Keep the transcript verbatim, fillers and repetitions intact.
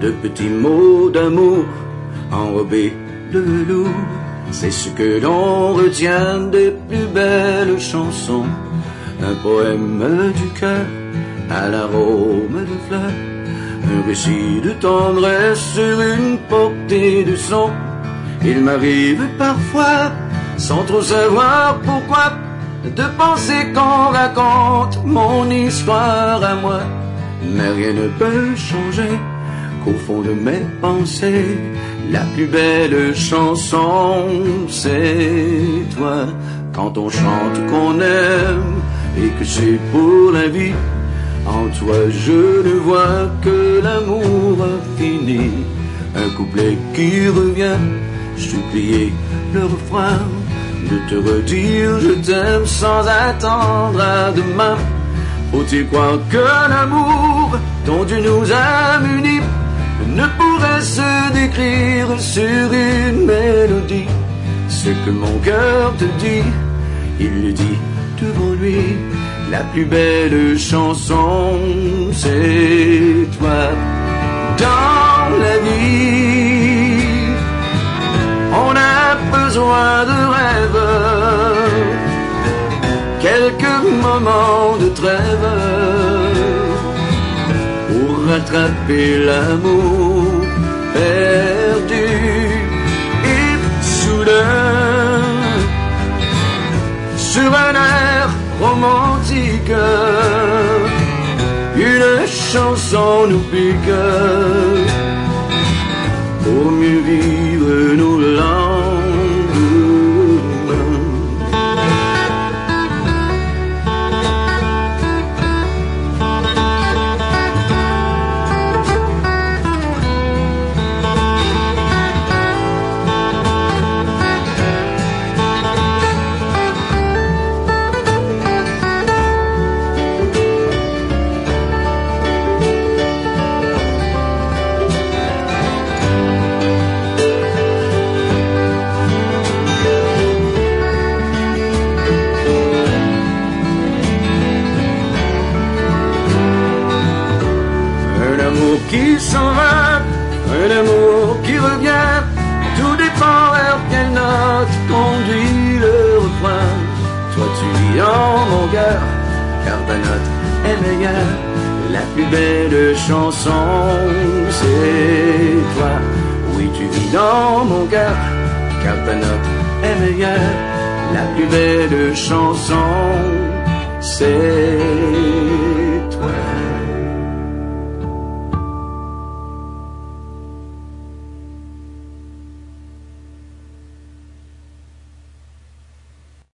de petits mots d'amour enrobés de velours. C'est ce que l'on retient des plus belles chansons. Un poème du cœur à l'arôme de fleurs, un récit de tendresse sur une portée de son. Il m'arrive parfois, sans trop savoir pourquoi, de penser qu'on raconte mon histoire à moi. Mais rien ne peut changer qu'au fond de mes pensées, la plus belle chanson, c'est toi. Quand on chante qu'on aime et que c'est pour la vie, en toi je ne vois que l'amour infini. Un couplet qui revient, supplier le refrain, de te redire je t'aime sans attendre à demain. Faut-il croire que l'amour dont Dieu nous a munis ne pourrait se décrire sur une mélodie? Ce que mon cœur te dit, il le dit devant lui. La plus belle chanson, c'est toi. Dans la vie, on a besoin de rêves, quelques moments de trêve pour rattraper l'amour perdu. Et soudain, sur un air romantique, une chanson nous pique pour mieux vivre nos lendemains. Qui s'en va, un amour qui revient, tout dépend vers quelle note conduit le refrain. Toi tu vis dans mon cœur, car ta note est meilleure. La plus belle chanson, c'est toi. Oui, tu vis dans mon cœur, car ta note est meilleure. La plus belle chanson, c'est